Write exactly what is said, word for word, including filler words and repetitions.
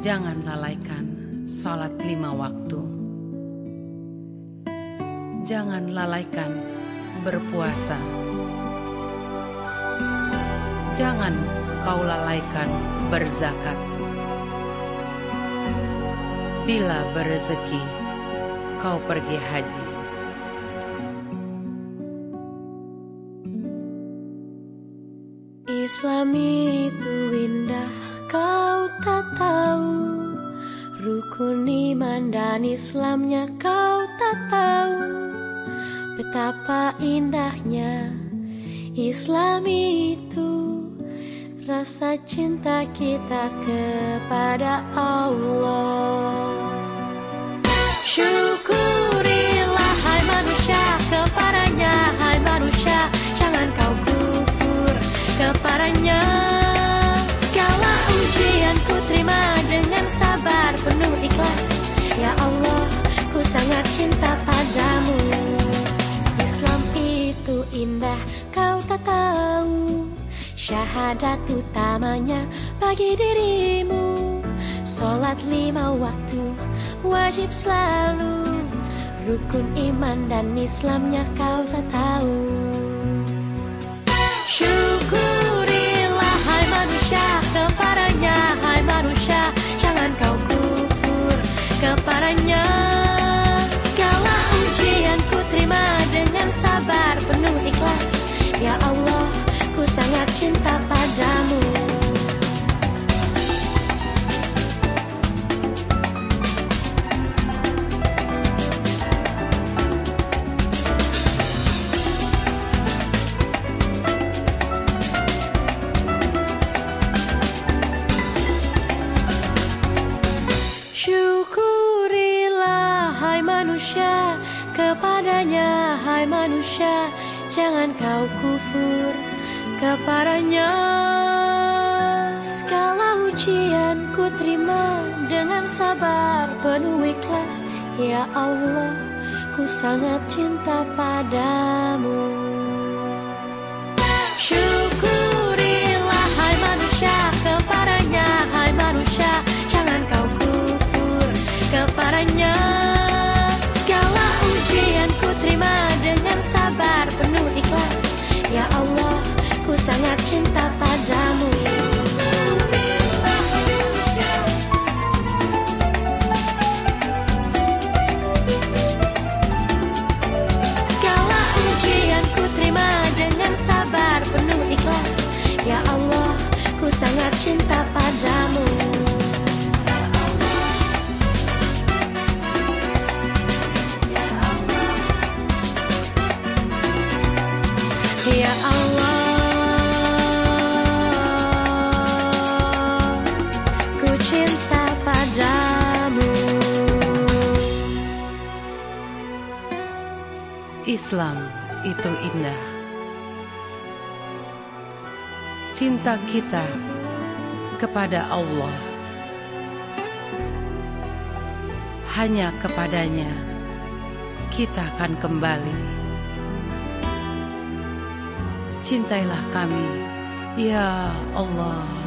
Jangan lalaikan salat lima waktu. Jangan lalaikan berpuasa. Jangan kau lalaikan berzakat. Bila berezeki, kau pergi haji. Islam itu indah, kau tak tahu. Rukun iman dan Islamnya kau tak tahu. Betapa indahnya Islam itu, rasa cinta kita kepada Allah. Syukurilah hai manusia kepadanya, hai manusia, jangan kau kufur kepadanya. Segala ujian ku terima dengan sabar penuh ikhlas. Ya Allah, ku sangat cinta padamu. Islam itu indah, kau tak tahu. Syahadat utamanya bagi dirimu. Salat lima waktu wajib selalu. Rukun iman dan Islamnya kau tak tahu. Syukurilah hai manusia kepadanya, hai manusia, jangan kau kufur kepadanya. Segala ujian ku terima dengan sabar penuh ikhlas. Ya Allah, ku sangat cinta padamu. Syukurilah hai manusia kepadanya, hai manusia, jangan kau kufur kepadanya. Segala ujian ku terima dengan sabar penuh ikhlas. Ya Allah, ku sangat cinta padamu. Syukurilah hai manusia kepadanya, hai manusia, jangan kau kufur kepadanya. Segala ujian ku terima dengan sabar penuh ikhlas. Ya Allah, ku sangat cinta padamu. Segala ujian ku terima dengan sabar penuh ikhlas. Ya Allah, ku sangat cinta padamu. Ya Allah, ku cinta padamu. Islam itu indah. Cinta kita kepada Allah, hanya kepadanya kita akan kembali. Cintailah kami, ya Allah.